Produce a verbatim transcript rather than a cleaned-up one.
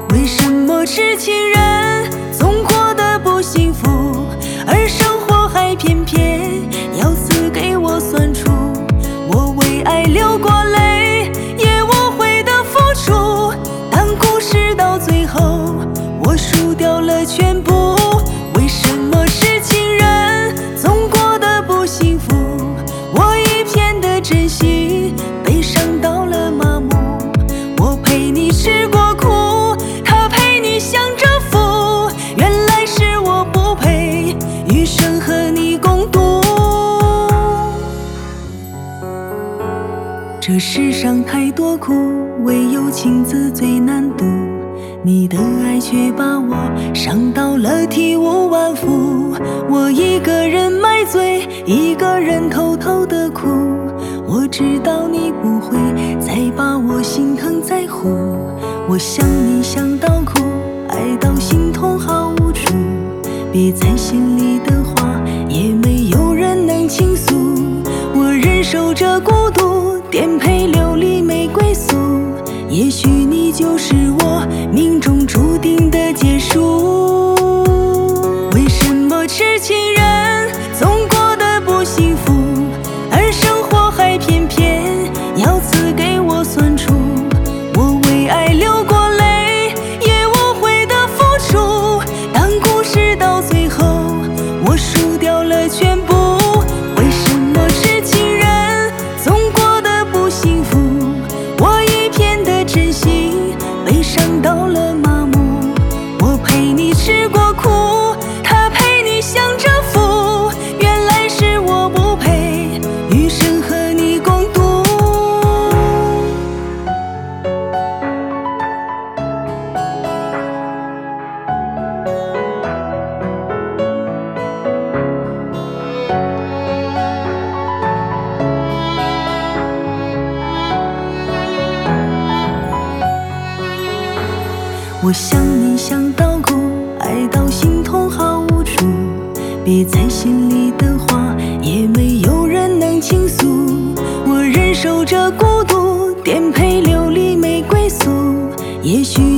为什么痴情人总过得不幸福，而生活还偏偏要死给我算出？我为爱流过泪，也无悔的付出，当故事到最后，我输掉了全部。为什么痴情人总过得不幸福？我一片的真心悲伤到了麻木。我陪你吃过苦，他陪你享着福，原来是我不配余生和你共度。这世上太多苦，唯有情字最难读，你的爱却把我伤到了体无完肤。我一个人买醉，一个人偷偷的哭，我知道你不会再把我心疼在乎。我想你想到哭，爱到心痛毫无处，憋在心里的话也没有人能倾诉。我忍受着孤独，颠沛流离玫瑰素，也许你就是我命中注定的结束。为什么痴情人总过得不幸福，而生活还偏偏要赐给我算出？我为爱流过泪，也无悔的付出，当故事到最后，我输掉了全部。为什么痴情人总过得不幸福？我一片的真心悲伤到了麻木。我陪你吃过苦，他陪你享着福，原来是我不配余生和你共度。我想你想到哭，爱到心痛毫无处，憋在心里的话也没有人能倾诉。我忍受着孤独，颠沛流离玫瑰素，也许